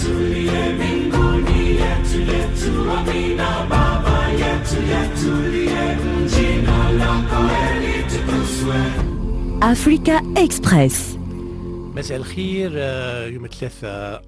أفريكا إكسبريس. مساء الخير. يوم الثلاثاء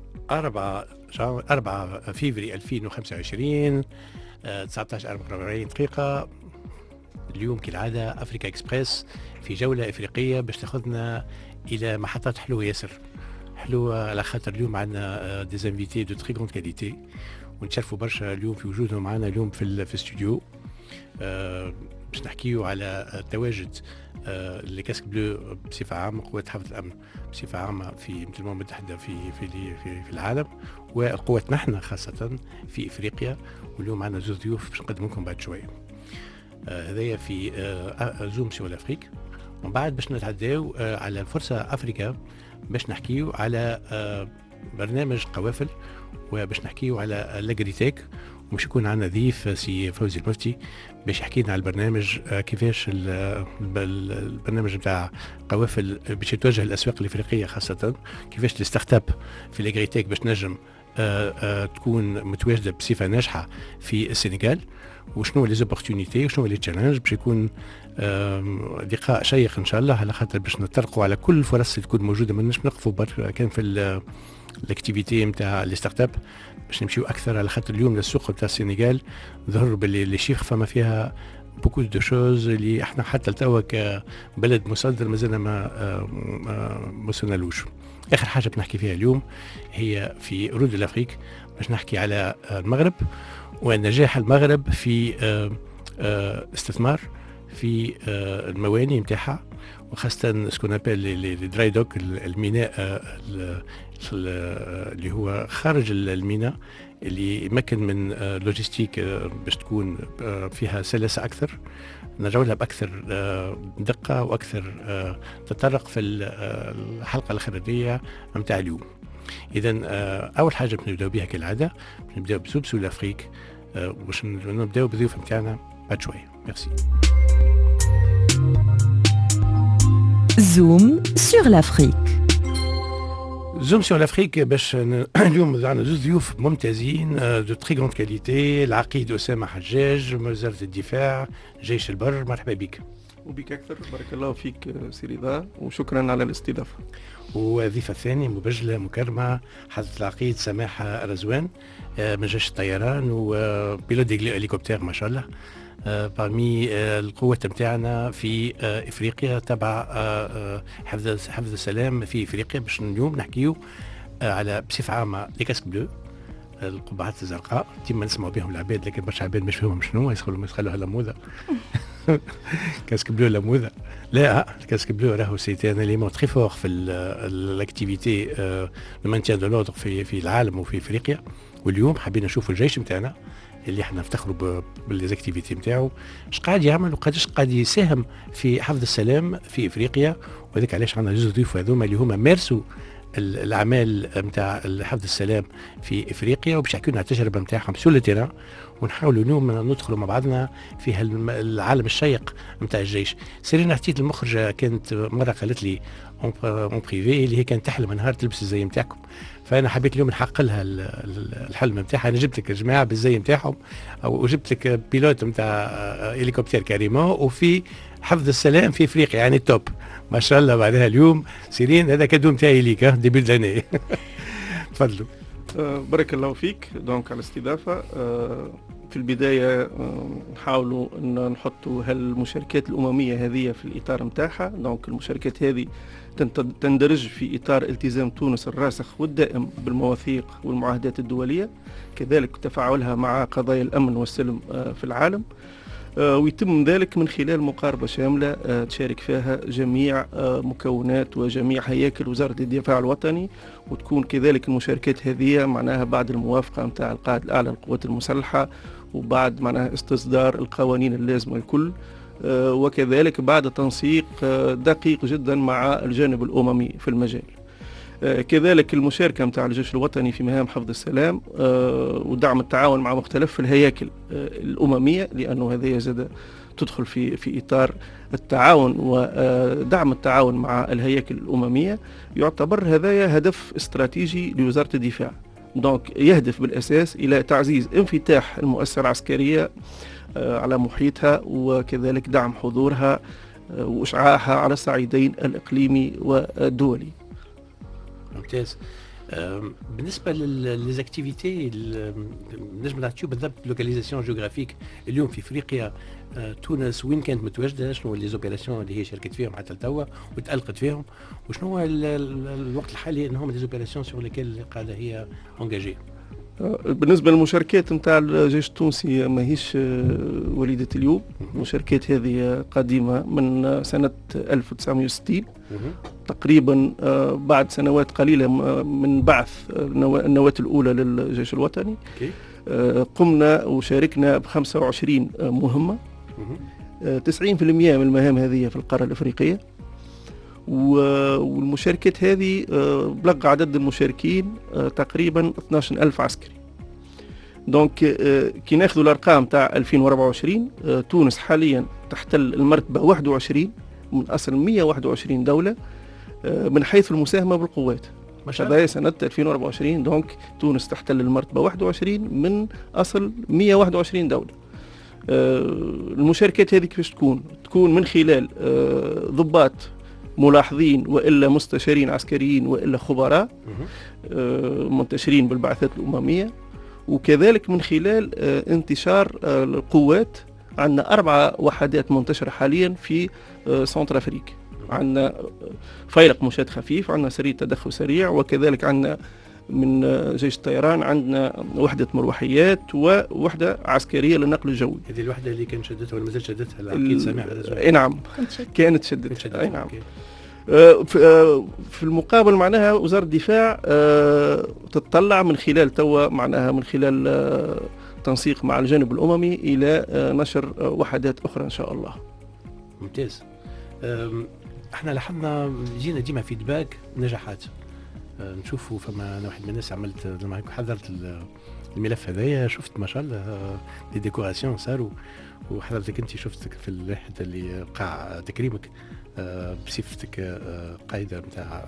4 فيفري 2025 19:44 دقيقة. اليوم كالعادة أفريكا إكسبريس في جولة إفريقية باش تاخذنا إلى محطات حلوة ياسر حلوة، على خاطر اليوم عندنا ديزانفيتي دو تري غروند كاليتي، ونتشرفوا برشا اليوم في وجودهم معنا اليوم في الاستوديو. باش نحكيو على تواجد لي كاسك بلو بصفة عامة، قوات حفظ الأمن بصفة عامة في الأمم المتحدة في العالم، وقوات نحن خاصة في إفريقيا. واليوم معنا زوج ضيوف باش نقدم لكم بعد شوية. هذايا في زوم سور لافريك. ومن بعد باش نتعداو على الفرصة أفريكا باش نحكيو على برنامج قوافل، وباش نحكيو على لاغريتيك، ومش يكون عندنا ضيف سي فوزي المفتي باش يحكي لنا على البرنامج كيفاش البرنامج نتاع قوافل باش يتوجه للاسواق الافريقيه، خاصه كيفاش الستارت اب في لاغريتيك باش نجم تكون متواجده بصفه ناجحه في السنغال، وشنو لي زوبورتونيتي وشنو لي تشالنج. باش يكون لقاء شيق ان شاء الله، على خاطر باش نطرقوا على كل الفرص اللي تكون موجوده، ما نقفوا كان في الاكتيفيتي نتاع لي ستارت اب، باش نمشيو اكثر، على خاطر اليوم السوق نتاع السنغال ظهر باللي لي شيخ فما فيها بوكو دو شوز اللي احنا حتى لتوا كبلد مصدر مازلنا ما وصلنالوش. اخر حاجه بنحكي فيها اليوم هي في رود الافريك، باش نحكي على المغرب ونجاح المغرب في استثمار في المواني نتاعها، وخاصه سكون ابل لي دراي دوك، الميناء اللي هو خارج الميناء، اللي يمكن من لوجيستيك باش تكون فيها سلاسة أكثر. نرجعوا لها بأكثر دقة وأكثر تطرق في الحلقة الأخرانية متاع اليوم. إذا أول حاجة بنبدأ بها كالعادة، بنبدأ بزوم سور لافريك، باش نبدأ بالضيوف متاعنا بعد شوية. ميرسي. زوم سور لافريك. زوم سور لافريك باش اليوم عندنا زوج ضيوف ممتازين دو تري غروند كاليتي. العقيد أسامة حجاج، وزارة الدفاع، جيش البر. مرحبا بك. وبك أكثر. بارك الله فيك سي رضا، وشكرا على الاستضافة. والضيفة الثانية مبجلة مكرمة حضرة العقيد سماحة رزوان، من جيش الطيران وبيلوت هليكوبتر ما شاء الله، parmi القوات نتاعنا في افريقيا تبع حفظ السلام في افريقيا. باش اليوم نحكيو على بصفه عامه لي كاسك بلو، القبعات الزرقاء، ديما نسمعوا بهم العباد، لكن برشا عباد مش فاهمهم شنو يخلوها لموذا. كاسك بلو لموذا؟ لا، الكاسك بلو راهو سيتي ان اليمون تري فور في الاكتيفيتي لو مانتيان دو لوردر في العالم وفي افريقيا. واليوم حابين نشوفوا الجيش نتاعنا اللي احنا نفتخروا بالزاكتيفيتي نتاعو، اش قاعد يعمل وقداش قاعد يساهم في حفظ السلام في افريقيا. وذلك علاش عندنا جزء ضيوف هذوما اللي هما مارسوا الاعمال نتاع حفظ السلام في افريقيا، وباش يحكوا لنا التجربه نتاعهم سور لو تيران، ونحاولوا اليوم ندخلوا مع بعضنا في العالم الشيق نتاع الجيش. سيرين عتيت المخرجه كانت مره قالت لي اون بريفي اللي هي كانت تحلم نهار تلبس الزي نتاعكم، فانا حبيت اليوم نحقق لها الحلم نتاعها. انا جبت لك الجماعه بالزي نتاعهم، او جبت لك بيلوت نتاع هليكوبتر كاريمون وفي حفظ السلام في افريقيا، يعني توب ما شاء الله. بعدها اليوم سيرين هذا كادو نتاعي ليك ديبي داني. تفضلوا. بارك الله فيك دونك على الاستضافه. في البدايه نحاولوا ان نحطوا هالمشاركات الامميه هذه في الاطار نتاعها. دونك المشاركات هذه تندرج في اطار التزام تونس الراسخ والدائم بالمواثيق والمعاهدات الدوليه، كذلك تفاعلها مع قضايا الامن والسلم في العالم، ويتم ذلك من خلال مقاربة شاملة تشارك فيها جميع مكونات وجميع هياكل وزارة الدفاع الوطني، وتكون كذلك المشاركات هذه معناها بعد الموافقة متاع القائد الأعلى للقوات المسلحة، وبعد معناها استصدار القوانين اللازمة الكل، وكذلك بعد تنسيق دقيق جدا مع الجانب الأممي في المجال. كذلك المشاركة متاع الجيش الوطني في مهام حفظ السلام ودعم التعاون مع مختلف الهياكل الأممية، لأنه هذه زاد تدخل في إطار التعاون ودعم التعاون مع الهياكل الأممية. يعتبر هذا هدف استراتيجي لوزارة الدفاع، دونك يهدف بالأساس إلى تعزيز انفتاح المؤسسة العسكرية على محيطها، وكذلك دعم حضورها وإشعاعها على الصعيدين الإقليمي والدولي. ممتاز. بالنسبه للزاكتيفيتي نجم نعطيو بالضبط لوكاليزاسيون جيوغرافيك اليوم في افريقيا، تونس وين كانت متواجده، شنو لي زوبيراسيون اللي هي شاركت فيهم حتى لتوا وتألقت فيهم، وشنو هو الوقت الحالي انهم لي زوبيراسيون سور ليكيل قاعده هي انجاجي؟ بالنسبة للمشاركات نتاع الجيش التونسي ماهيش وليدة اليوم، المشاركات هذه قديمة من سنة 1960 تقريبا، بعد سنوات قليلة من بعث النواة الأولى للجيش الوطني. قمنا وشاركنا ب25 مهمة، 90% من المهام هذه في القارة الأفريقية، والمشاركات هذه بلغ عدد المشاركين تقريبا 12,000 عسكري. دونك كي ناخذوا الأرقام تاع 2024 تونس حاليا تحتل المرتبة 21 من أصل 121 دولة من حيث المساهمة بالقوات. هذا سنة 2024، دونك تونس تحتل المرتبة 21 من أصل 121 دولة. المشاركات هذه كيفاش تكون من خلال ضباط ملاحظين وإلا مستشارين عسكريين وإلا خبراء منتشرين بالبعثات الأممية، وكذلك من خلال انتشار القوات. عندنا 4 وحدات منتشرة حاليا في سنتر أفريقيا، عندنا فيلق مشاة خفيف، عندنا سرية تدخل سريع، وكذلك عندنا من جيش الطيران عندنا وحدة مروحيات ووحدة عسكرية للنقل الجوي. هذه الوحدة اللي كان شدتها ولا مازال شدتها العقيد سامح؟ اي نعم كانت شدتها. اي نعم. في المقابل معناها وزارة الدفاع تتطلع من خلال توا معناها من خلال تنسيق مع الجانب الأممي إلى نشر وحدات أخرى إن شاء الله. ممتاز. احنا لاحظنا جينا ديما فيدباك نجاحات، نشوفوا فما انا واحد من الناس عملت لما حضرت الملف هذايا شفت ما شاء الله دي ديكوراسيون صاروا، وحضرتك انت شفتك في اللوحه اللي قاع تكريمك بصفتك قائده نتاع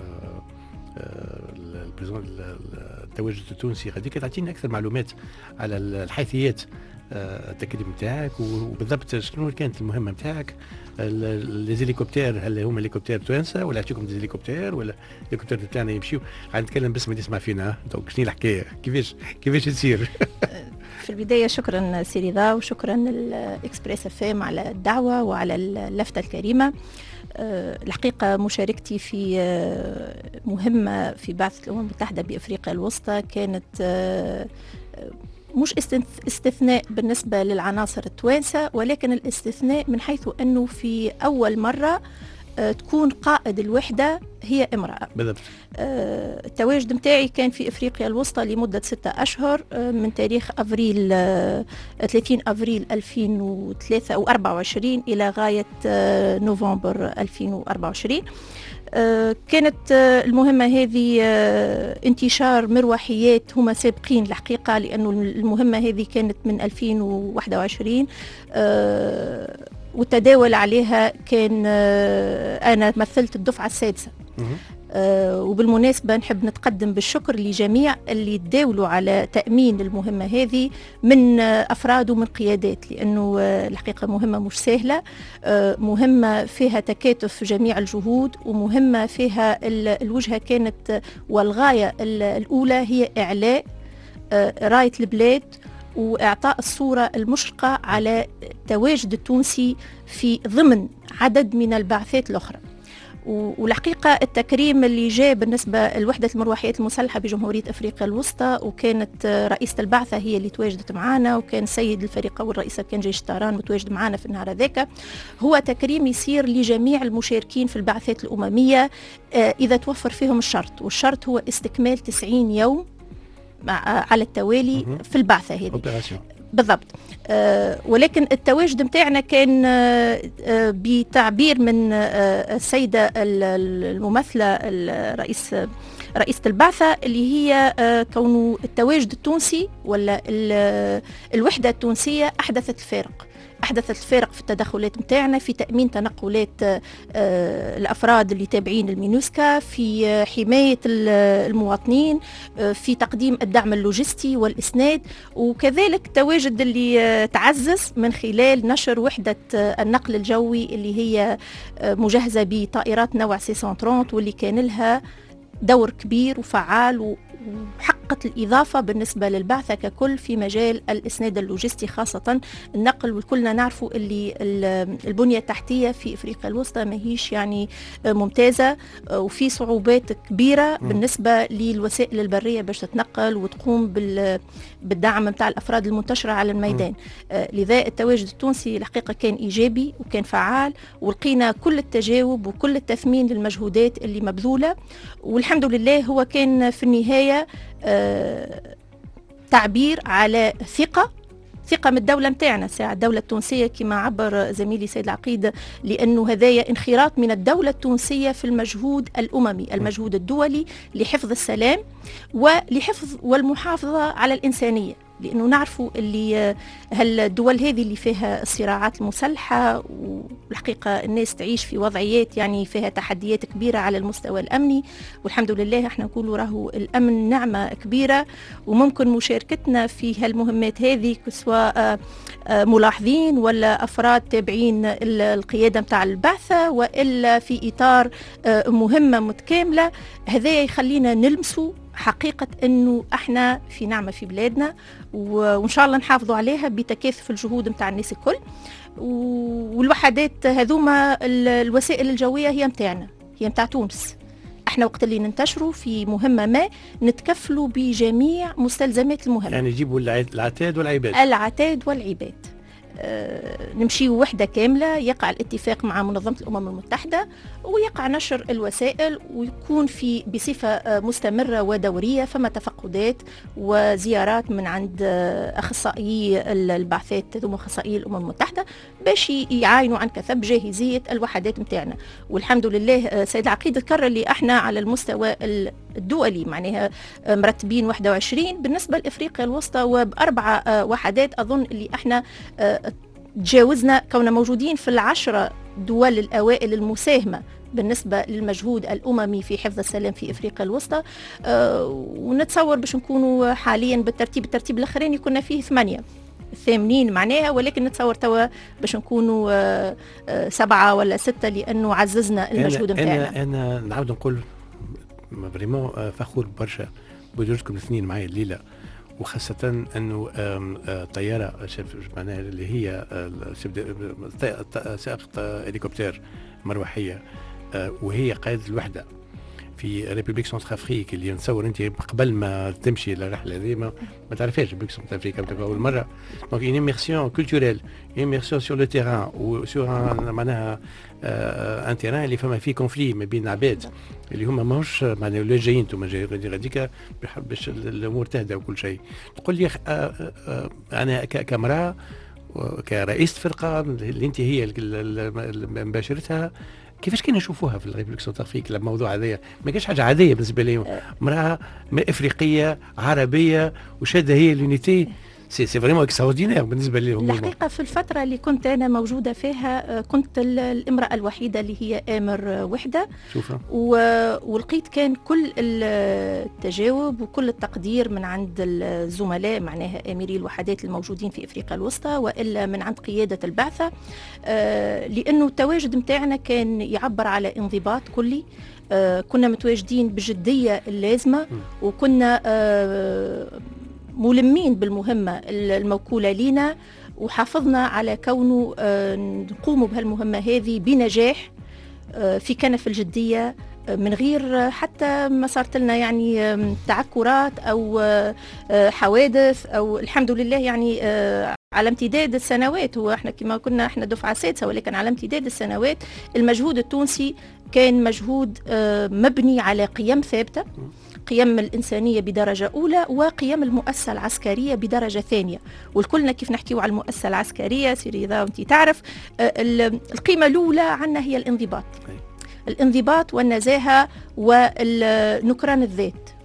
التواجد التونسي. غاديك تعطينا اكثر معلومات على الحيثيات التكريم نتاعك، وبالضبط شنو كانت المهمه نتاعك. الهليكوبتر هل هم هليكوبتر توانسه ولا عطيكم هليكوبتر ولا الهليكوبتر تاعنا يمشيو؟ نتكلم باسم اللي يسمع فينا، دونك شنو الحكايه كيفاش تصير؟ في البدايه شكرا سي رضا وشكرا الاكسبريس اف ام على الدعوه وعلى اللفته الكريمه. الحقيقة مشاركتي في مهمة في بعثة الأمم المتحدة بأفريقيا الوسطى كانت مش استثناء بالنسبة للعناصر التوانسة، ولكن الاستثناء من حيث أنه في أول مرة تكون قائد الوحدة هي امرأة. بالضبط. التواجد متاعي كان في أفريقيا الوسطى لمدة 6 أشهر من تاريخ 30 أفريل 2024 إلى غاية نوفمبر 2024. كانت المهمة هذه انتشار مروحيات هما سابقين الحقيقة، لأنه المهمة هذه كانت من 2021 والتداول عليها كان أنا مثلت الدفعة السادسة. وبالمناسبة نحب نتقدم بالشكر لجميع اللي تداولوا على تأمين المهمة هذه من أفراد ومن قيادات، لأنه الحقيقة مهمة مش سهلة، مهمة فيها تكاتف جميع الجهود، ومهمة فيها الوجهة كانت والغاية الأولى هي إعلاء راية البلاد وإعطاء الصورة المشرقة على التواجد التونسي في ضمن عدد من البعثات الأخرى. والحقيقة التكريم اللي جاء بالنسبة لوحدة المروحيات المسلحة بجمهورية أفريقيا الوسطى، وكانت رئيسة البعثة هي اللي تواجدت معنا، وكان سيد الفريق والرئيسة كان جيش طيران متواجد معنا في النهار هذاك. هو تكريم يصير لجميع المشاركين في البعثات الأممية إذا توفر فيهم الشرط، والشرط هو استكمال 90 يوم على التوالي في البعثة هذه. بالضبط. ولكن التواجد متاعنا كان بتعبير من السيدة الممثلة رئيسة البعثة اللي هي كون التواجد التونسي ولا الوحدة التونسية أحدثت الفارق، أحدثت الفارق في التدخلات متاعنا في تأمين تنقلات الأفراد اللي تابعين المينوسكا، في حماية المواطنين، في تقديم الدعم اللوجستي والإسناد، وكذلك تواجد اللي تعزز من خلال نشر وحدة النقل الجوي اللي هي مجهزة بطائرات نوع C-130 واللي كان لها دور كبير وفعال وحققت الإضافة بالنسبة للبعثة ككل في مجال الإسناد اللوجستي خاصة النقل. وكلنا نعرفوا اللي البنية التحتية في إفريقيا الوسطى ماهيش يعني ممتازة، وفي صعوبات كبيرة بالنسبة للوسائل البرية باش تتنقل وتقوم بالدعم متاع الأفراد المنتشرة على الميدان. لذا التواجد التونسي الحقيقة كان إيجابي وكان فعال، ولقينا كل التجاوب وكل التثمين للمجهودات اللي مبذولة، والحمد لله هو كان في النهاية تعبير على ثقة من الدولة متاعنا، الدولة التونسية كما عبر زميلي سيد العقيد، لأنه هذايا انخراط من الدولة التونسية في المجهود الأممي، المجهود الدولي لحفظ السلام ولحفظ والمحافظة على الإنسانية. لأنه نعرفوا اللي هالدول هذه اللي فيها الصراعات المسلحة، والحقيقة الناس تعيش في وضعيات يعني فيها تحديات كبيرة على المستوى الأمني، والحمد لله احنا نقولوا راهو الأمن نعمة كبيرة، وممكن مشاركتنا في هالمهمات هذه سواء ملاحظين ولا أفراد تابعين القيادة متاع البعثة وإلا في إطار مهمة متكاملة، هذا يخلينا نلمسوا حقيقة أنه احنا في نعمة في بلادنا، وإن شاء الله نحافظوا عليها بتكاثف الجهود متاع الناس الكل. والوحدات هذوما الوسائل الجوية هي متاعنا، هي متاع تونس. احنا وقت اللي ننتشروا في مهمة ما نتكفلوا بجميع مستلزمات المهمة، يعني نجيبوا العتاد والعباد. نمشي وحدة كاملة، يقع الاتفاق مع منظمة الأمم المتحدة ويقع نشر الوسائل، ويكون بصفة مستمرة ودورية فما تفقدات وزيارات من عند أخصائيي البعثات ثم أخصائيي الأمم المتحدة باش يعاينوا عن كثب جاهزية الوحدات متاعنا. والحمد لله سيد العقيد ذكر اللي احنا على المستوى الدولي معناها مرتبين 21 بالنسبة لإفريقيا الوسطى، وب4 وحدات أظن اللي احنا تجاوزنا كوننا موجودين في 10 دول الأوائل المساهمة بالنسبة للمجهود الأممي في حفظ السلام في إفريقيا الوسطى. ونتصور باش نكونوا حاليا الترتيب الأخراني كنا فيه 8 ثامنين معناها، ولكن نتصور توا باش نكونوا 7 ولا 6 لأنه عززنا المجهود متاعنا. أنا نعاود نقول فريمون فخور برشا بوجودكم الاثنين معايا الليلة، وخاصة أنه طيارة معناها اللي هي سائق هليكوبتر مروحية وهي قائد الوحدة في ريبوبليك سنتر افريك، اللي نتصور انت قبل ما تمشي للرحله هذه ما تعرفيش ريبوبليك سنتر افريك اول مره. دونك اون اميرسيون كولتوريل، اون اميرسيون سور لو تيران وسور معناها ان تيران اللي فما فيه كونفلي ما بين عباد اللي هما ماهوش معناها ولا جايين انتم جايين هذيك باش الامور تهدى وكل شيء. تقول لي انا كامراه كرئيس فرقه اللي انت هي اللي مباشرتها، كيفاش كانوا يشوفوها في الريبوبليك سنتر افريك الموضوع هذايا؟ ما كانش حاجه عاديه بالنسبه لهم، امراه افريقيه عربيه وشاده هي اليونيتي، سي فريمون اكستراوردينير بالنسبه لهم. الحقيقه في الفتره اللي كنت انا موجوده فيها كنت الامراه الوحيده اللي هي امر وحده، ولقيت كان كل التجاوب وكل التقدير من عند الزملاء معناها اميري الوحدات الموجودين في افريقيا الوسطى والا من عند قياده البعثه، لانه التواجد متاعنا كان يعبر على انضباط كلي. كنا متواجدين بجديه اللازمه، وكنا ملمين بالمهمة الموكولة لنا، وحافظنا على كونه نقوم بهالمهمة هذه بنجاح في كنف الجدية من غير حتى ما صارت لنا يعني تعكرات أو حوادث، أو الحمد لله يعني على امتداد السنوات. هو احنا كما كنا احنا دفعة 6 ولكن على امتداد السنوات المجهود التونسي كان مجهود مبني على قيم ثابتة، قيم الإنسانية بدرجة أولى وقيم المؤسسة العسكرية بدرجة ثانية. والكلنا كيف نحكيو على المؤسسة العسكرية سيري إذا أنت تعرف القيمة الأولى عنا هي الانضباط والنزاهة ونكران الذات.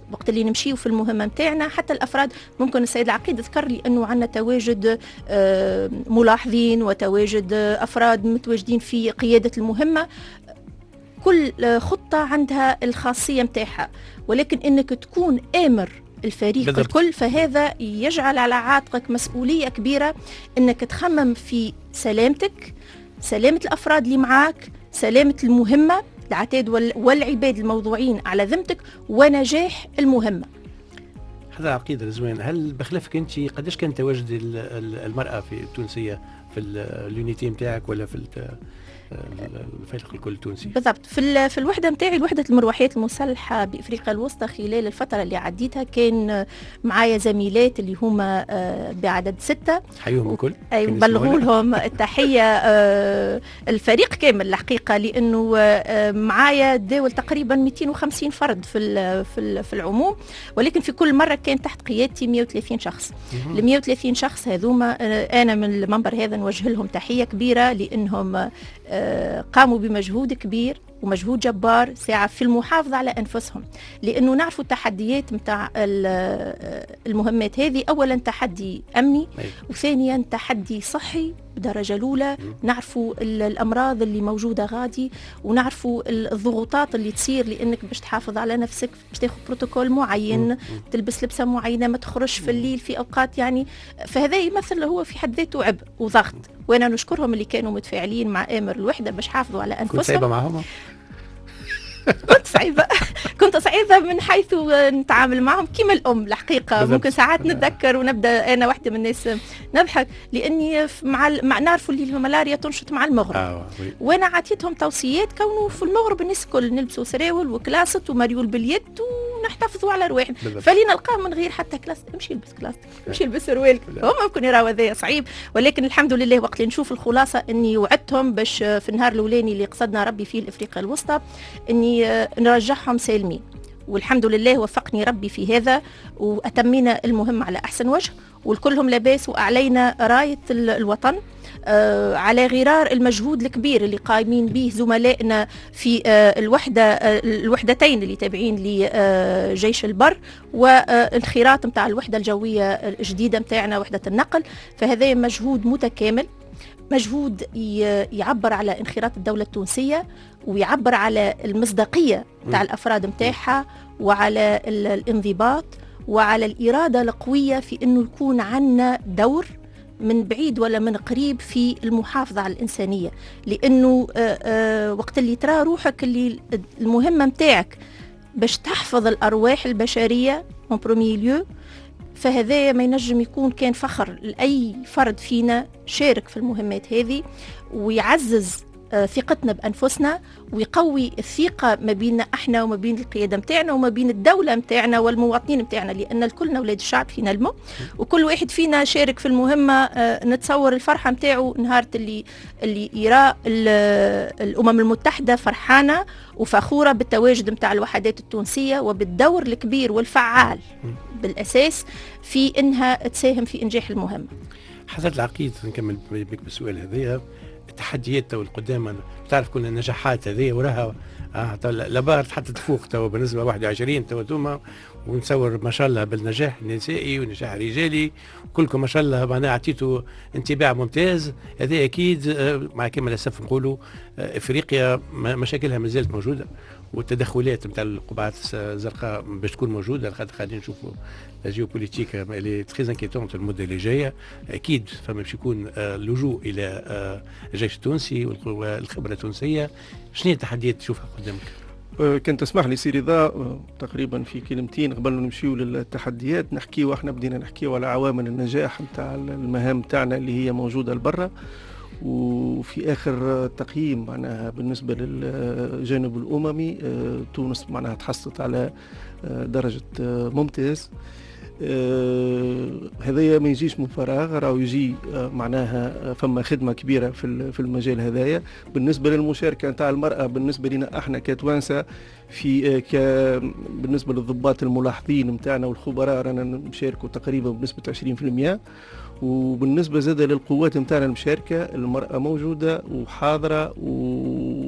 وقت اللي نمشيو في المهمة متاعنا. حتى الأفراد ممكن السيد العقيد ذكر لي أنه عندنا تواجد ملاحظين وتواجد أفراد متواجدين في قيادة المهمة. كل خطة عندها الخاصية متاعها، ولكن أنك تكون آمر الفريق بالضبط. الكل، فهذا يجعل على عاتقك مسؤولية كبيرة أنك تخمم في سلامتك، سلامة الأفراد اللي معاك، سلامة المهمة العتاد والعباد الموضوعين على ذمتك، ونجاح المهمة. هذا عقيدة زوين. هل بخلافك أنت قديش كان تواجد المرأة في التونسية في اليونيتي متاعك ولا في الفريق الكل التونسي؟ بالضبط. في الوحده نتاعي، الوحده المروحيات المسلحه بافريقيا الوسطى، خلال الفتره اللي عديتها كان معايا زميلات اللي هما بعدد 6. حيهم الكل، اي بلغوا لهم التحيه الفريق كامل الحقيقه، لانه معايا تداول تقريبا 250 فرد في العموم، ولكن في كل مره كان تحت قيادتي 130 شخص. ال 130 شخص هذوما انا من المنبر هذا نوجه لهم تحيه كبيره، لانهم قاموا بمجهود كبير ومجهود جبار ساعة في المحافظة على أنفسهم، لأنه نعرفوا التحديات متاع المهمات هذه. أولا تحدي أمني، وثانيا تحدي صحي بدرجة الأولى. نعرفوا الأمراض اللي موجودة غادي، ونعرفوا الضغوطات اللي تصير، لأنك باش تحافظ على نفسك باش تاخذ بروتوكول معين، تلبس لبسة معينة، ما تخرجش في الليل في أوقات يعني. فهذا يمثل هو في حد ذاته عبء وضغط، وأنا نشكرهم اللي كانوا متفاعلين مع آمر الوحدة باش حافظوا على أنفسهم. كنت صعيبة معهم؟ كنت صعيبة من حيث نتعامل معهم كيما الأم الحقيقة. ممكن ساعات نتذكر ونبدأ أنا واحدة من الناس نضحك، لأني مع نعرفوا اللي الملاريا تنشط مع المغرب، وأنا عطيتهم توصيات كونه في المغرب الناس الكل نلبسوا سراول وكلاست ومريول باليد ونحتفظوا على رواحنا. فلينا نلقاه من غير حتى كلاس، امشي البس كلاستك، امشي البس سروالك. هم ممكن يراوا هذا صعيب، ولكن الحمد لله وقت اللي نشوف الخلاصة اني وعدتهم باش في النهار الاولاني اللي قصدنا ربي فيه الافريقيا الوسطى اني نرجعهم سالمين، والحمد لله وفقني ربي في هذا، واتمينا المهمة على احسن وجه، والكلهم لاباس، واعلينا راية الوطن على غرار المجهود الكبير اللي قايمين به زملائنا في الوحدتين اللي تابعين لجيش البر، والانخراط متاع الوحدة الجوية الجديدة متاعنا وحدة النقل. فهذا مجهود متكامل، مجهود يعبر على انخراط الدولة التونسية، ويعبر على المصداقية متاع الأفراد متاعها، وعلى الانضباط، وعلى الإرادة القوية في أنه يكون عنا دور من بعيد ولا من قريب في المحافظة على الإنسانية. لأنه وقت اللي ترى روحك اللي المهمة متاعك باش تحفظ الأرواح البشرية من برومي ليو، فهذا ما ينجم يكون كان فخر لأي فرد فينا شارك في المهمات هذه، ويعزز ثقتنا بأنفسنا، ويقوي الثقة ما بيننا احنا وما بين القيادة متاعنا وما بين الدولة متاعنا والمواطنين متاعنا، لأن الكلنا أولاد الشعب في نلمه، وكل واحد فينا شارك في المهمة. نتصور الفرحة متاعه نهار اللي يرى الأمم المتحدة فرحانة وفخورة بالتواجد متاع الوحدات التونسية وبالدور الكبير والفعال بالأساس في إنها تساهم في إنجاح المهمة. حضرت العقيد، نكمل بك بالسؤال هذايا. التحديات تو القدامى، تعرف كل النجاحات هذه وراها لبارت حتى تفوق تو بالنسبه 21 تو ثم، ونتصور ما شاء الله بالنجاح النسائي والنجاح الرجالي كلكم ما شاء الله معناها اعطيتوا انطباع ممتاز. هذا اكيد مع كما للاسف نقولوا افريقيا مشاكلها ما زالت موجوده، والتدخلات نتاع القبعات الزرقاء باش تكون موجوده، خاطر قاعدين نشوفوا الجيوبوليتيك اللي تري انكيتونت المده اللي جايه. اكيد فما باش يكون اللجوء الى الجيش التونسي والخبره التونسيه. شنو هي التحديات تشوفها قدامك؟ كنت تسمح لي سي رضا تقريبا في كلمتين قبل ما نمشيو للتحديات نحكيو، احنا بدينا نحكيو على عوامل النجاح نتاع المهام تاعنا اللي هي موجوده لبرا. وفي آخر تقييم معناها بالنسبة للجانب الأممي تونس معناها تحصلت على درجة ممتاز. هذايا ما يجيش من فراغ، راهو يجي معناها فما خدمة كبيرة في المجال هذايا. بالنسبة للمشاركة نتاع المرأة بالنسبة لنا احنا كتوانسة في بالنسبة للضباط الملاحظين نتاعنا والخبراء رانا نشاركوا تقريبا بنسبة 20%. وبالنسبة زادة للقوات نتاعنا المشاركة، المرأة موجودة وحاضرة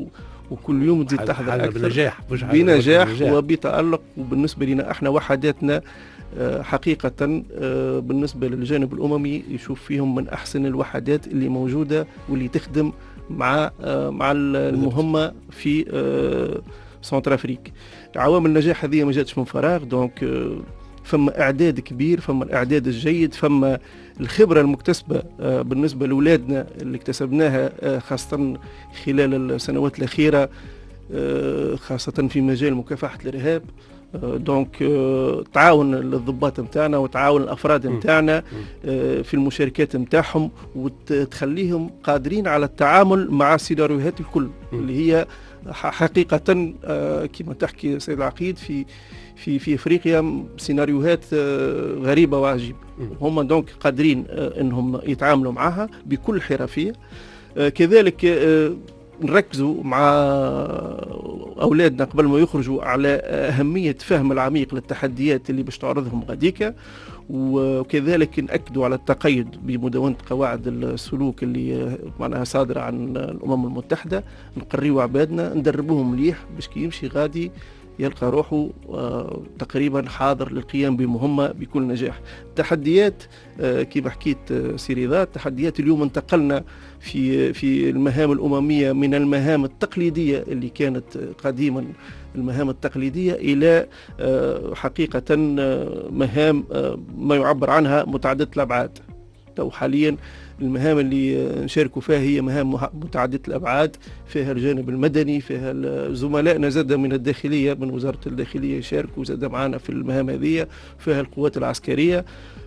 وكل يوم تزيد تحضر أكثر بنجاح وبتألق. وبالنسبة لنا احنا وحداتنا حقيقة بالنسبة للجانب الأممي يشوف فيهم من أحسن الوحدات اللي موجودة واللي تخدم مع المهمة في سنتر أفريك. عوامل النجاح هذه ما جاتش من فراغ، دونك فما إعداد كبير، فما الإعداد الجيد، فما الخبرة المكتسبة بالنسبة لأولادنا اللي اكتسبناها خاصة خلال السنوات الأخيرة، خاصة في مجال مكافحة الإرهاب. دونك تعاون الضباط متاعنا وتعاون الأفراد متاعنا في المشاركات متاعهم وتخليهم قادرين على التعامل مع السيناريوهات الكل اللي هي حقيقة كما تحكي سيد العقيد في أفريقيا سيناريوهات غريبة وعجيبة. هم دونك قادرين أنهم يتعاملوا معها بكل حرفية. كذلك نركزوا مع أولادنا قبل ما يخرجوا على أهمية فهم العميق للتحديات اللي باش تعرضهم غاديكا، وكذلك نأكدوا على التقيد بمدونة قواعد السلوك اللي معناها صادرة عن الأمم المتحدة. نقريوا عبادنا ندربوهم مليح باش كي يمشي غادي يلقى روحه تقريبا حاضر للقيام بمهمة بكل نجاح. تحديات كما حكيت سيريضات، تحديات اليوم انتقلنا في المهام الأممية من المهام التقليدية اللي كانت قديما المهام التقليدية إلى حقيقة مهام ما يعبر عنها متعددة الأبعاد. حاليا المهام اللي نشاركوا فيها هي مهام متعددة الأبعاد، فيها الجانب المدني، فيها زملائنا زاد من الداخلية من وزارة الداخلية يشاركوا زاد معنا في المهام هذه، فيها القوات العسكرية.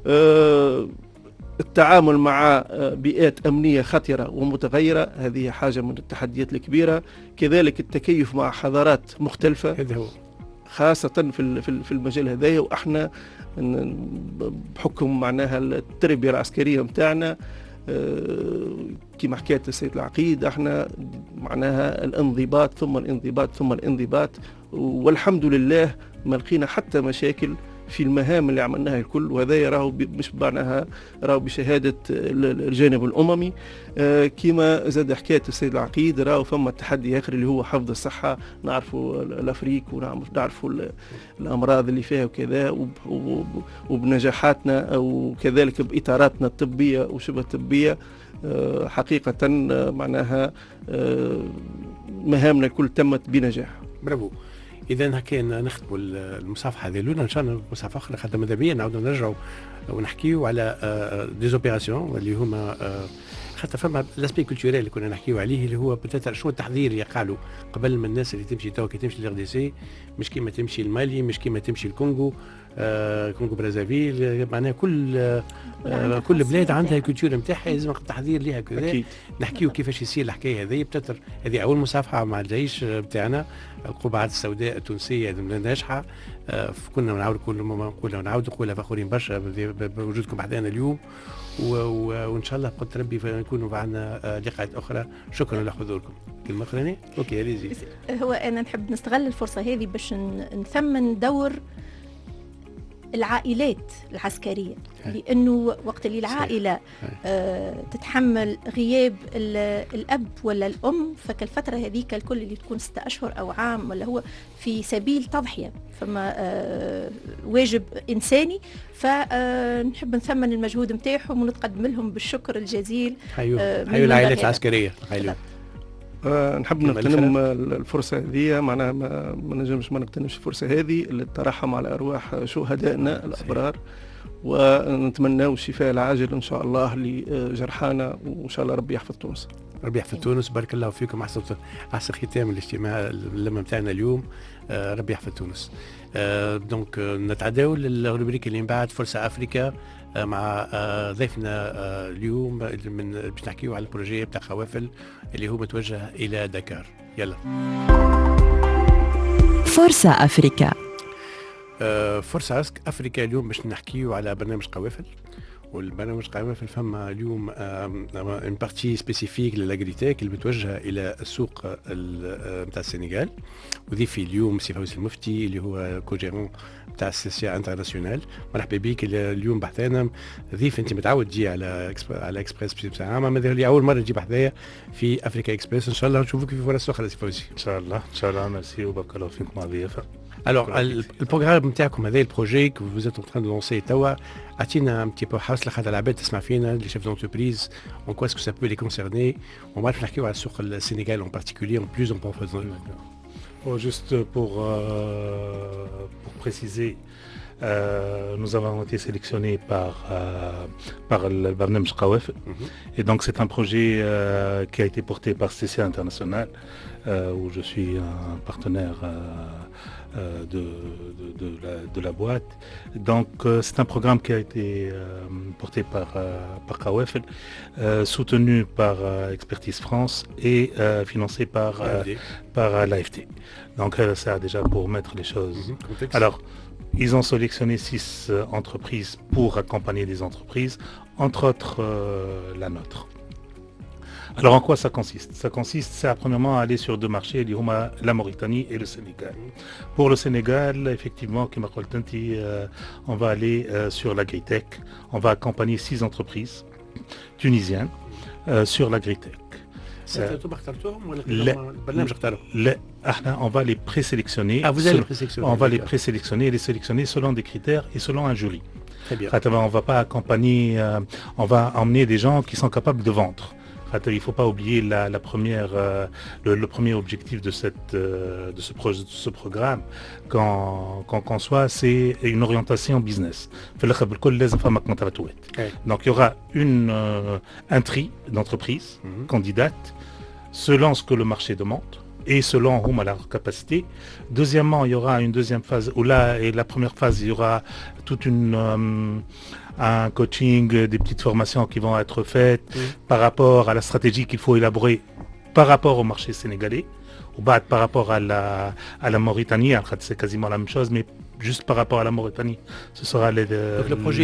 التعامل مع بيئات أمنية خطرة ومتغيرة هذه حاجة من التحديات الكبيرة. كذلك التكيف مع حضارات مختلفة خاصة في المجال هذا، وإحنا بحكم معناها التربية العسكرية متاعنا كما حكيت السيد العقيد احنا معناها الانضباط ثم الانضباط ثم الانضباط، والحمد لله ما لقينا حتى مشاكل في المهام اللي عملناها الكل. وهذا يراه مش معناها راه بشهادة الجانب الأممي. كما زاد حكاية السيد العقيد راه فما تحدي آخر اللي هو حفظ الصحة. نعرفوا الأفريق ونعرفوا الأمراض اللي فيها وكذا، وبنجاحاتنا وكذلك بإطاراتنا الطبية وشبه الطبية حقيقة معناها مهامنا الكل تمت بنجاح. برافو. إذا هكا نختموا المصافحة هذه الأولى، إن شاء الله مصافحة أخرى خاطر ماذا بيا نعاودوا نرجعوا ونحكيوا على ديزوبيراسيون اللي هما خاطر فما لاسبي كولتوريل اللي كنا نحكيوا عليه اللي هو بتاتر شنو التحضير يقع له قبل ما الناس اللي تمشي توا كي تمشي للار دي سي مش كيما تمشي المالي مش كيما تمشي الكونغو كونغو برازافيل. معناها كل بلاد عندها الكولتور نتاعها لازم التحضير ليها كذا. نحكيوا كيفاش يصير الحكايه هذه بتاتر هذه اول مصافحه مع الجيش بتاعنا القبعات السوداء التونسيه ناجحه. كنا نعاودوا فخورين برشا بوجودكم بعدنا اليوم، وان شاء الله بقدر ربي نكونوا معنا لقاءات اخرى. شكرا لحضوركم. كلمه اخرى اوكي ريزي. هو انا نحب نستغل الفرصه هذه باش نثمن دور العائلات العسكرية، لأنه وقت اللي العائلة تتحمل غياب الأب ولا الأم فكالفترة هذيك الكل اللي تكون 6 أشهر أو عام ولا هو في سبيل تضحية، فما واجب إنساني. فنحب نثمن المجهود متاعهم ونتقدم لهم بالشكر الجزيل. حيو العائلات العسكرية. نحب نغتنم الفرصة هذه، معناها ما نجمش ما نغتنمش الفرصة هذه للترحم على أرواح شهدائنا الأبرار، ونتمنى الشفاء العاجل إن شاء الله لجرحانا، وإن شاء الله ربي يحفظ تونس. ربي يحفظ تونس. بارك الله فيكم. أحسن ختام الاجتماع اللمة متاعنا اليوم. ربي يحفظ تونس. دونك نتعداو للروبريك اللي من بعد فرصة أفريكا مع ضيفنا اليوم باش نحكيو على البروجي بتاع خوافل اللي هو متوجه إلى دكار. يلا فرصة أفريكا. فرصة أفريكا اليوم باش نحكيو على برنامج قوافل، والبرنامج قائمة في الفم اليوم ان بارتي سبيسيفيك للاغريتيك اللي متوجهه الى السوق نتاع السنغال، وضيف في اليوم سي فوزي المفتي اللي هو كوجيرون نتاع السيسيا انترناسيونال. مرحبا بك. اليوم بحثنا ضيف انت متعود تجي على اكسبريس بصفه عامه، ماذا لي اول مره تجي بحذايا في افريكا اكسبريس. ان شاء الله نشوفك في فرص اخرى سي فوزي. ان شاء الله ميرسي وبارك الله فيكم مع ضيافه. Alors, le programme نتاعكم هذا البروجي que vous êtes en train de lancer توا، اعطينا un petit peu حوصله خاطر العباد تسمع فينا لي شيف d'entreprise en quoi est-ce que ça peut les concerner. On va نحكيو على السوق السنغال en particulier en plus en profondeur. Juste pour préciser, nous avons été sélectionnés par le Barnum Qawafel. Et donc c'est un projet qui a été porté par CCA International, où je suis un partenaire de la boîte. Donc c'est un programme qui a été porté par Qawafel, soutenu par Expertise France et financé par l'AFD. Donc ça déjà pour mettre les choses. Alors, ils ont sélectionné 6 entreprises pour accompagner des entreprises, entre autres la nôtre. Alors en quoi ça consiste? Ça consiste, c'est premièrement à aller sur 2 marchés, la Mauritanie et le Sénégal. Pour le Sénégal, effectivement, on va aller sur l'agritech. On va accompagner 6 entreprises tunisiennes sur l'agritech. On va les présélectionner. Ah, vous allez les présélectionner. On va les présélectionner et les sélectionner selon des critères et selon un jury. Très bien. On va pas accompagner, on va emmener des gens qui sont capables de vendre. Il ne faut pas oublier le premier objectif de ce programme qu'on soit, c'est une orientation business. Donc il y aura un tri d'entreprises candidates selon ce que le marché demande et selon leur capacité. Deuxièmement, il y aura une deuxième phase où la première phase, il y aura toute un coaching, des petites formations qui vont être faites par rapport à la stratégie qu'il faut élaborer par rapport au marché sénégalais, ou par rapport à la Mauritanie. C'est quasiment la même chose, mais juste par rapport à la Mauritanie, ce sera les Donc le projet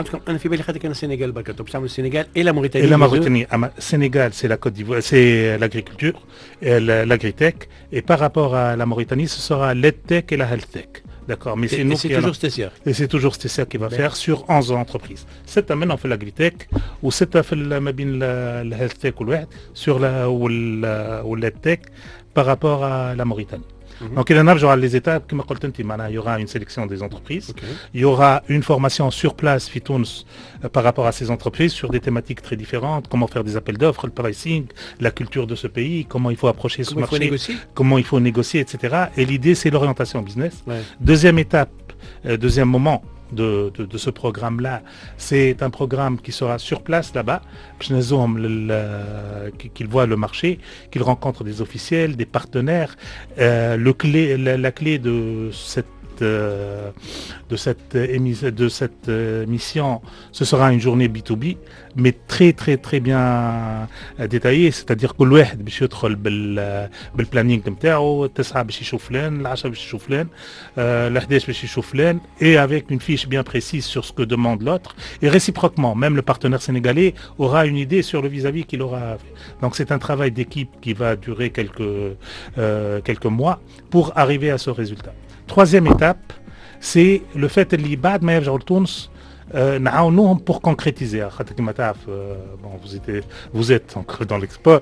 le Sénégal et la Mauritanie. Et la Mauritanie. Sénégal, c'est la Côte d'Ivoire, c'est l'agriculture, l'agritech, et par rapport à la Mauritanie, ce sera l'EdTech et la HealthTech. D'accord, mais c'est nous qui toujours Stécia. Et c'est toujours Stécia qui va faire sur 11 entreprises. Cette année, on fait l'agritech, ou cette année, la HealthTech sur l'EdTech par rapport à la Mauritanie. Donc il y aura les étapes, il y aura une sélection des entreprises, il y aura une formation sur place par rapport à ces entreprises sur des thématiques très différentes, comment faire des appels d'offres, le pricing, la culture de ce pays, comment il faut approcher ce marché, comment il faut négocier, etc. Et l'idée c'est l'orientation business. Deuxième étape, deuxième moment de ce programme-là, c'est un programme qui sera sur place là-bas, qu'ils voient le marché, qu'ils rencontrent des officiels, des partenaires. La clé de cette mission, ce sera une journée B2B, mais très très très bien détaillée, c'est-à-dire que الواحد باش يدخل بالبلانينغ نتاعو 9 باش يشوف فلان، 10 باش يشوف فلان، 11 باش يشوف فلان, et avec une fiche bien précise sur ce que demande l'autre, et réciproquement, même le partenaire sénégalais aura une idée sur le vis-à-vis qu'il aura fait. Donc c'est un travail d'équipe qui va durer quelques mois pour arriver à ce résultat. Troisième étape, c'est le fait que les بعد ما يرجعوا لتونس نعاونوهم pour concrétiser. Vous êtes encore dans l'expo.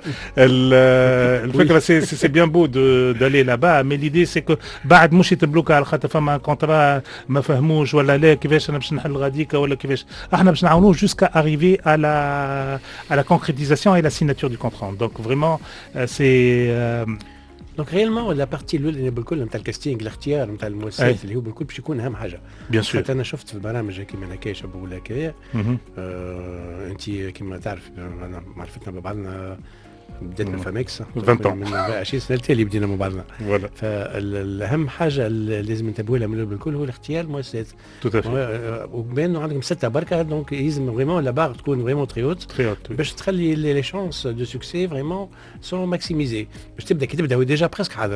C'est bien beau d'aller là-bas, mais l'idée c'est que بعد مش يتبلوك على خاطر فما كونترا ما فهموش ولا لا كيفاش انا باش نحل غاديكا ولا كيفاش احنا باش نعاونوه jusqu'à arriver à la concrétisation et la signature du contrat. Donc vraiment c'est دونك ريالمون لا بارتي الاولى بالكل نتاع الكاستينغ الاختيار نتاع المؤسسات اللي هو بالكل باش يكون اهم حاجه. بيان سور. انا شفت في البرامج كيما هكايا شباب ولا هكايا انت كيما تعرف معرفتنا ببعضنا بديت من فاميكس 20 من 20 سنه اللي بدينا مع بعضنا. فالاهم حاجه اللي لازم ننتبهوا لها من بالكل هو الاختيار المؤسسات. وبين انه عندكم 6 بركه دونك لازم فريمون لا باغ تكون فريمون تري اوت باش تخلي لي شانس دو سوكسي فريمون سون ماكسيميزي باش تبدا كي تبدا هو ديجا بريسك حاضر.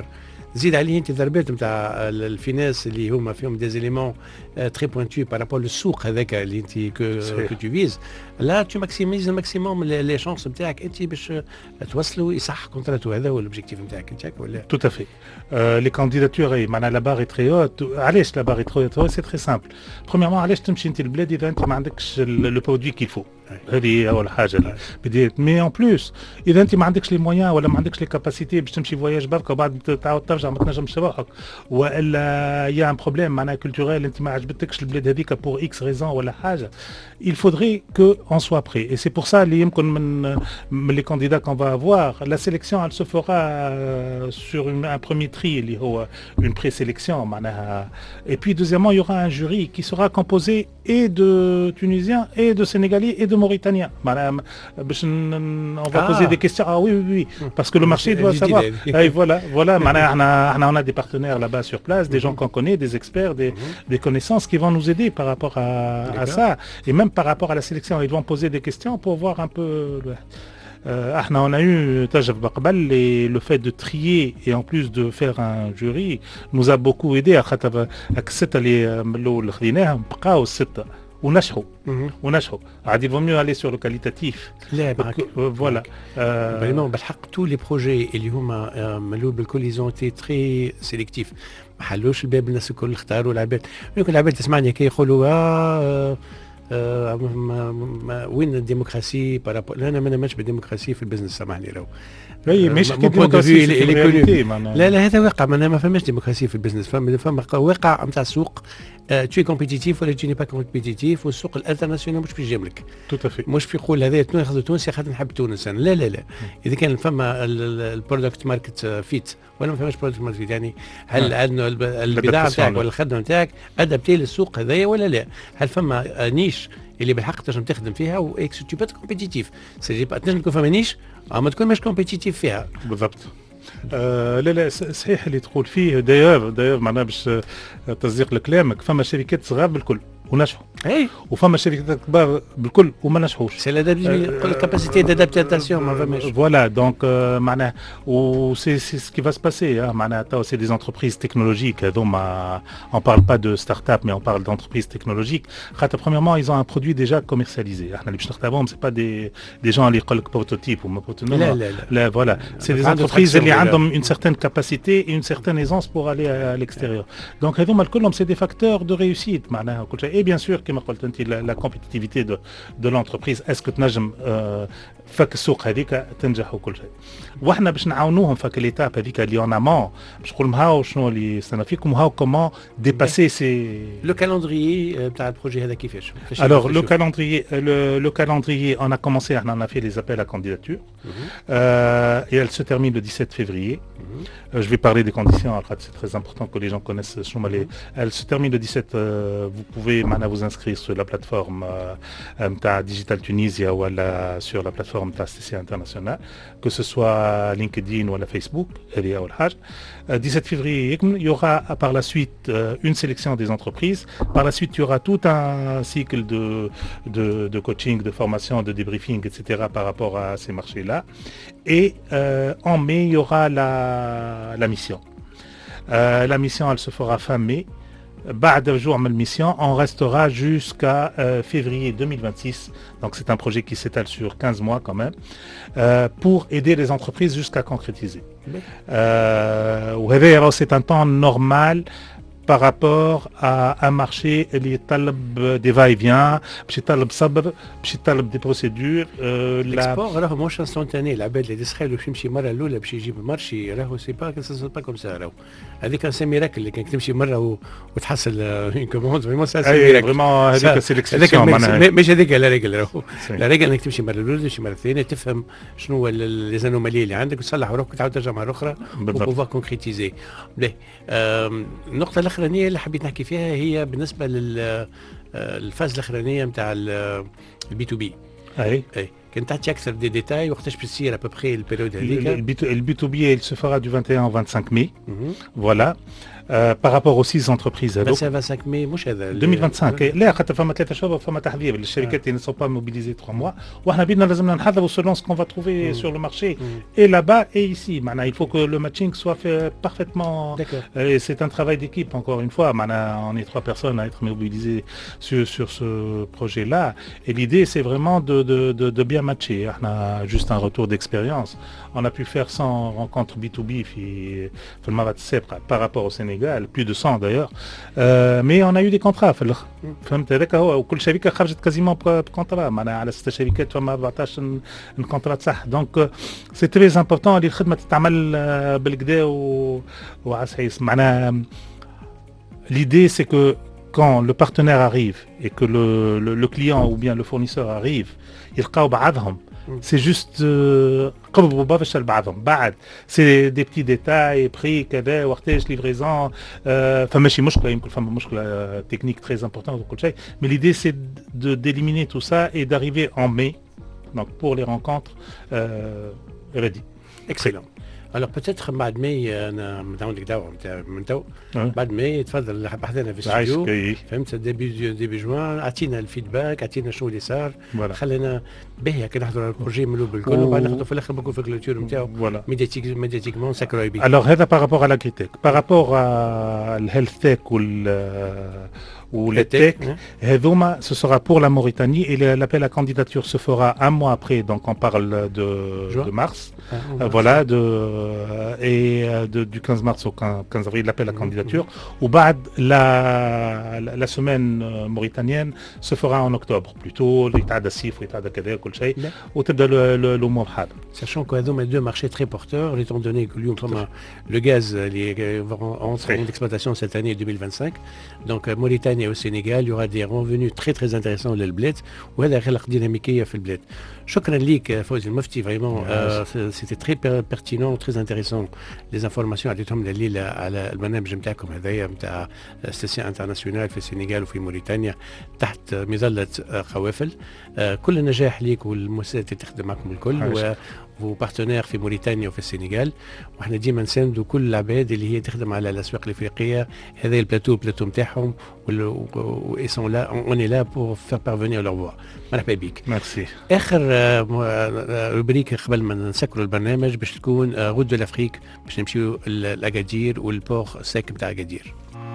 زيد عليه انت ضربات نتاع الفينانس اللي هما فيهم دي زيليمون تري بوينتو بارابول للسوق هذاك اللي انت كو تو فيز لا تو ماكسيميز الماكسيموم لي شانس نتاعك انت باش توصلوا يصح كونتراتو. هذا هو الاوبجيكتيف نتاعك انت ولا Tout à fait. Les candidatures, la barre est très haute. Allez, la barre est très haute, c'est très simple. Premièrement, allez, tu me le bled, tu m'as le produit qu'il faut. هذه أول حاجة بديت. Mais en plus, إذا أنت ما عندكش les moyens ولا ما عندكش les capacités باش تمشي فواياج بركة وبعد تعاود ترجع ما تنجمش روحك ولا y a un problème معناها culturel أنت ما عجبتكش البلاد هذيك pour X raison ولا حاجة. Il faudrait qu'on soit prêt. Et c'est pour ça اللي يمكن من les candidats qu'on va avoir, la sélection elle se fera sur un premier tri اللي هو une présélection معناها. Et puis deuxièmement, il y aura un jury qui sera composé et de Tunisiens et de Sénégalais et de Mauritaniens. Madame, on va poser des questions. Ah oui, parce que le marché doit savoir. Et voilà. On a des partenaires là-bas sur place, des gens qu'on connaît, des experts, des connaissances qui vont nous aider par rapport à ça. Et même par rapport à la sélection, ils vont poser des questions pour voir un peu... on a eu Tajab Baqbal et le fait de trier et en plus de faire un jury nous a beaucoup aidé. ونجحوا عاد il vaut mieux aller sur le qualitatif. لا voilà vraiment بالحق tous les projets اللي هما ملول بالكل ils ont été très sélectifs. ما حلوش الباب الناس الكل اختاروا العباد. يمكن العباد تسمعني كي يقولوا وين الديمقراطيه بارابور. لا انا ما نمنش بالديمقراطيه في البزنس سامحني راهو. مش ديمقراطيه لا هذا واقع. ما فماش ديمقراطيه في البزنس. فما واقع نتاع سوق tu es compétitif ولا tu n'es pas compétitif والسوق الانترناسيونال مش باش يجاملك. مش في يقول هذا ناخذ تونسي خاطر نحب تونس انا. لا اذا كان فما البرودكت ماركت فيت ولا ما فماش برودكت ماركت فيت يعني هل عندنا البضاعه نتاعك ولا الخدمه نتاعك ادابتي للسوق هذايا ولا لا. هل فما نيش اللي بالحق تنجم تخدم فيها واكس تو بات كومبيتيتيف سي با تنجم تكون فما نيش ما تكون مش كومبيتيتيف فيها بالضبط. لا صحيح اللي تقول فيه. داير معناها باش تصديق لكلامك فما شركات صغار بالكل ونجحوا وفما شركات كبار بالكل وما نجحوش. سي لا كاباسيتي دادابتاسيون ما فماش. فوالا دونك معناها و سي سكي فا سباسي معناها تو سي دي انتربريز تكنولوجيك هذوما on parle pas de start-up mais on parle d'entreprises technologiques. خاطر premièrement ils ont un produit déjà commercialisé. احنا اللي باش نختارهم سي با دي gens اللي يقول لك بروتوتيب وما بروتوتيب. لا فوالا سي دي انتربريز اللي عندهم une certaine capacité et une certaine aisance pour aller à l'extérieur. Donc هذوما الكلهم سي دي فاكتور دو ريوسيت معناها كل شيء. Et bien sûr, comme la compétitivité de l'entreprise, est-ce que تنجم فك السوق هذيك تنجح وكل شيء. وإحنا باش نعاونوهم فك الإيتاب هذيك اللي en amont باش نقول لهم هاو شنو اللي استنى فيكم وهاو comment dépasser ces. Le calendrier تاع البروجي هذا كيفاش؟ Alors le calendrier, on a commencé, on a fait les appels à candidature et elle se termine le 17 février. Je vais parler des conditions, c'est très important que les gens connaissent. Elle se termine le 17. Vous pouvez maintenant vous inscrire sur la plateforme Digital Tunisia ou sur la plateforme TASTC International, que ce soit LinkedIn ou la Facebook. 17 février, il y aura par la suite une sélection des entreprises. Par la suite, il y aura tout un cycle de coaching, de formation, de débriefing, etc. par rapport à ces marchés-là. Et en mai, il y aura la mission. La mission, elle se fera fin mai. بعد رجوع من mission, on restera jusqu'à février 2026. Donc c'est un projet qui s'étale sur 15 mois quand même, pour aider les entreprises jusqu'à concrétiser. C'est un temps normal par rapport à un marché اللي يطلب des va-et-vient باش يطلب صبر باش يطلب des procédures. الاكسبور راهو مش انستونتاني. العباد اللي تسخيلوا باش يمشي مره الاولى باش يجيب المارشي راهو سي با كوم سا. راهو هذيك كان سي ميراكل اللي كان تمشي مره وتحصل اون كوموند فريمون سا سي ميراكل. فريمون هذيك سيليكسيون معناها مش هذيك لا ريجل. راهو لا ريجل انك تمشي مره الاولى تمشي مره الثانيه تفهم شنو لي زانومالي اللي عندك وتصلح روحك وتعاود ترجع مره اخرى وبوفوار كونكريتيزي. النقطه الاخرانيه اللي حبيت نحكي فيها هي بالنسبه للفاز الاخرانيه نتاع البي تو بي. اي كنت تعطي اكثر دي ديتاي وقتاش بتصير ابوبخي البيريود هذيك. البي تو بي il se fera du 21 au 25 mai. Voilà. par rapport aux 6 entreprises هذوك 25 ماي مش هذا 2025 لا خاطر فما 3 شهور وفما تحضير للشركات اللي ne sont pas mobilisées 3 mois وحنا بينا لازمنا نحضروا selon ce qu'on va trouver sur le marché et là-bas et ici معناها il faut que le matching soit fait parfaitement et c'est un travail d'équipe encore une fois معناها on est 3 personnes à être mobilisées sur ce projet là et l'idée c'est vraiment de bien matcher احنا juste un retour d'expérience on a pu faire 100 rencontres B2B في المرات السابقة par rapport au Sénégal plus de 100 d'ailleurs mais on a eu des contrats في الاخر فهمت هذاك هو وكل شركه خرجت كازيمون بكونترا معناها على 6 شركات فما 14 كونترات صح دونك سي تري امبورطون اللي الخدمه تتعمل بالكدا وعسيس معناها l'idée c'est que quand le partenaire arrive et que le client ou bien le fournisseur arrive يلقاو بعضهم c'est juste قربوا باش لبعضهم بعد c'est des petits détails prix كذا وقتاش livraison فماشي مشكله يمكن فما مشكله technique très importante وكل شيء mais l'idée c'est d'éliminer tout ça et d'arriver en mai donc pour les rencontres ready. Excellent. Alors peut-être بعد ماي انا نعاود لك دعوه من تو بعد ماي تفضل بحثنا في الاستوديو فهمت ديبي جوان اعطينا الفيدباك اعطينا شنو اللي صار خلينا باهي كي نحضروا البروجي من الاول بالكل وبعد ناخذوا في الاخر بكون في الكلوتور نتاعو ميدياتيكمون ساكروي بي. Alors هذا par rapport à l'agritech par rapport à الهيلث تك ou les tech, ce sera pour la Mauritanie et l'appel à candidature se fera un mois après, donc on parle de mars, voilà, du 15 mars au 15 avril, l'appel à candidature, ou la semaine mauritanienne se fera en octobre, plutôt l'état d'Assif, l'état d'Akadé, كل شيء, وتبدأ الأمور هذا. Sachant que هذوما deux marchés très porteurs, étant donné que le gaz va entrer en exploitation cette année 2025, donc Mauritanie et au Sénégal, il y aura des revenus très très intéressants للبلاد وهذا خلق ديناميكية في البلاد. شكرا ليك فوزي المفتي vraiment c'était très pertinent très intéressant les informations عطيتهم لليلة على البرنامج نتاعكم هذايا نتاع ستاسيون انترناسيونال في السنغال وفي موريتانيا تحت مظلة قوافل. كل النجاح ليك والمؤسسات اللي تخدم معكم الكل وبارتنير في موريتانيا وفي السنغال وحنا ديما نساندوا كل العباد اللي هي تخدم على الاسواق الافريقيه هذا البلاتو نتاعهم et sont là on est là pour faire parvenir leur voix. مرحبا بك. ميرسي. اخر روبريك قبل ما نسكروا البرنامج باش تكون غود دو لافريك باش نمشيو لاكادير والبور سيك نتاع اكادير.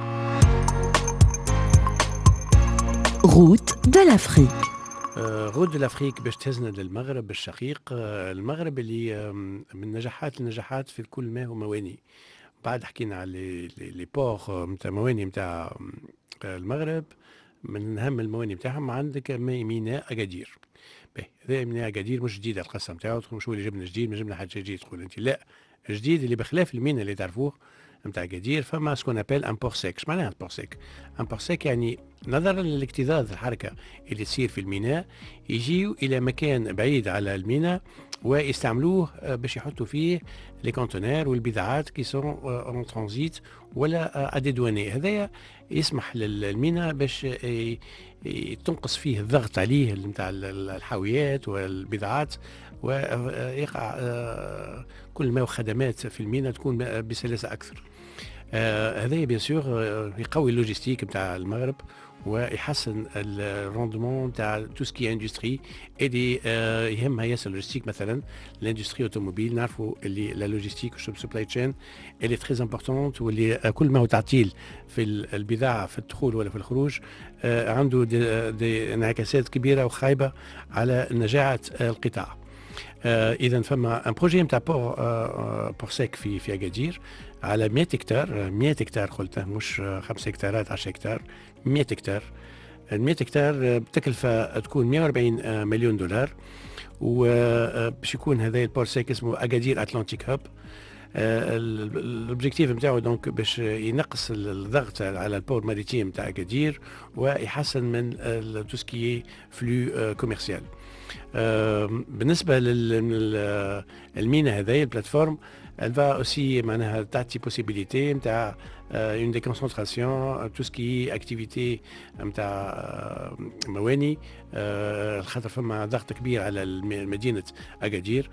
Route de l'Afrique. غود دو لافريك باش تهزنا للمغرب الشقيق المغرب اللي من النجاحات في كل ما هو مواني. بعد حكينا على لي بور نتاع مواني نتاع المغرب من اهم المواني نتاعهم عندك ميناء اكادير. هذا ميناء اكادير مش جديد القصه نتاعو تقول شو اللي جبنا جديد ما جبنا حاجه جديد تقول انت لا جديد اللي بخلاف الميناء اللي تعرفوه نتاع اكادير فما سكون ابل ان بور سيك. اش معناها بور سيك؟ ان بور سيك يعني نظرا للاكتظاظ الحركه اللي تصير في الميناء يجيوا الى مكان بعيد على الميناء ويستعملوه باش يحطوا فيه لي كونتونير والبضاعات كي سون اون ترانزيت ولا اديدواني. هذايا يسمح للميناء باش تنقص فيه الضغط عليه نتاع الحاويات والبضاعات ويقع كل ما خدمات في الميناء تكون بسلاسه اكثر. هذا بيان سور يقوي اللوجيستيك نتاع المغرب ويحسن الروندمون نتاع تو سكي اندستري اللي يهمها ياسر اللوجيستيك مثلا الاندستري اوتوموبيل نعرفوا اللي لا لوجيستيك والسبلاي تشين اللي تري امبورطونت واللي كل ما هو تعطيل في البضاعه في الدخول ولا في الخروج عنده دي انعكاسات كبيره وخايبه على نجاعه القطاع. اذا فما ان بروجي نتاع بور سيك في اكادير على 100 هكتار 100 هكتار قلت مش 5 هكتارات 10 هكتار 100 هكتار. ال 100 هكتار بتكلفه تكون 140 مليون دولار وباش يكون هذا البور سيك اسمه اكادير اتلانتيك هاب. الاوبجيكتيف نتاعو دونك باش ينقص الضغط على البور ماريتيم نتاع اكادير ويحسن من توسكي فلو كوميرسيال. بالنسبه للمينا هذايا البلاتفورم elle va aussi معناها تعطي possibilité نتاع une déconcentration, tout ce qui est activité نتاع مواني، خاطر فما ضغط كبير على مدينة أكادير.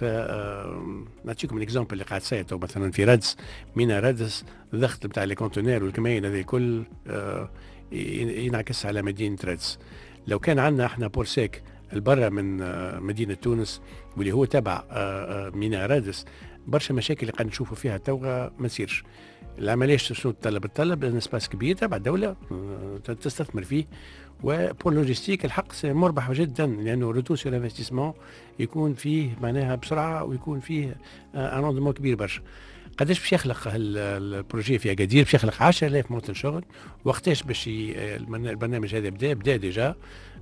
فنعطيكم الاكزامبل اللي قاعد صاير مثلا في رادس، مينا رادس الضغط نتاع لي كونتينير والكمين هذا الكل ينعكس على مدينة رادس. لو كان عندنا احنا بورسيك البرة من مدينة تونس واللي هو تبع مينا رادس، برشا مشاكل اللي قاعد نشوفوا فيها توغا ما تصيرش. العملية شنو تطلب ان سباس كبير تبع الدولة تستثمر فيه، وبور لوجيستيك الحق مربح جدا، لانه روتو سور انفستيسمون يكون فيه معناها بسرعة ويكون فيه ان روندمون كبير برشا. قداش باش يخلق البروجي في أكادير؟ باش يخلق 10,000 موطن شغل. وقتاش باش البرنامج هذا بدا ديجا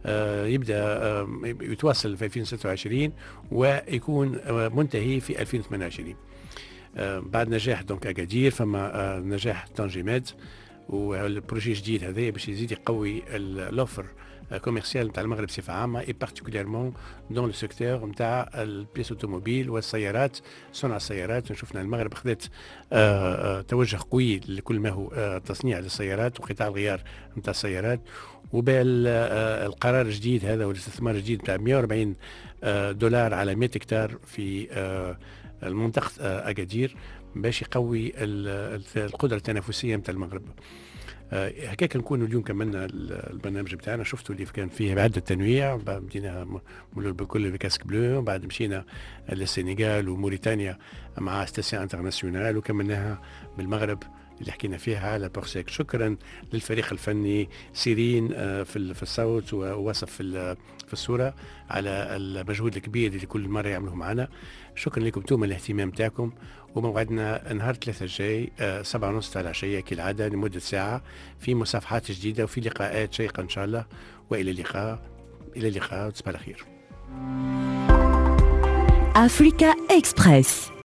يبدا يتواصل في 2026 ويكون منتهي في 2028 بعد نجاح دونك أكادير. فما نجاح تانجيماد، والبروجي جديد هذا باش يزيد يقوي الاوفر كوميرسيال نتاع المغرب بصفه عامه، اي بارتيكوليرمون دون لو سيكتور نتاع البيس اوتوموبيل والسيارات، صنع السيارات. شفنا المغرب خذت توجه قوي لكل ما هو تصنيع للسيارات وقطاع الغيار نتاع السيارات. وبالقرار الجديد هذا والاستثمار الجديد نتاع $140 على 100 هكتار في المنطقه أكادير باش يقوي القدره التنافسيه نتاع المغرب. هكاك نكونوا اليوم كملنا البرنامج بتاعنا. شفتوا اللي كان فيه عدة تنويع، بدينا بكل بكاسك بلو، بعد مشينا للسنغال وموريتانيا مع ستاسيون انترناسيونال، وكملناها بالمغرب اللي حكينا فيها على بورسيك. شكرا للفريق الفني سيرين في الصوت ووصف في الصورة على المجهود الكبير اللي كل مرة يعملوه معنا. شكرا لكم توما الاهتمام تاعكم، وموعدنا نهار 3 الجاي 7:30 العشية كالعادة لمدة ساعة في مصافحات جديدة وفي لقاءات شيقة إن شاء الله. وإلى اللقاء تصبح على خير. Africa Express.